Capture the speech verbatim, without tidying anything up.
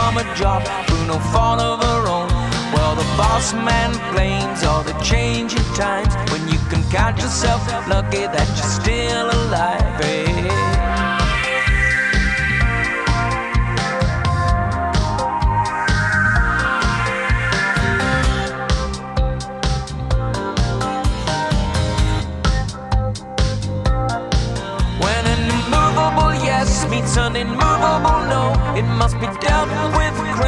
from a job through no fault of her own. Well, the boss man blames all the changing times when you can count yourself lucky that you're still alive. Hey. Meets an immovable no, it must be dealt with.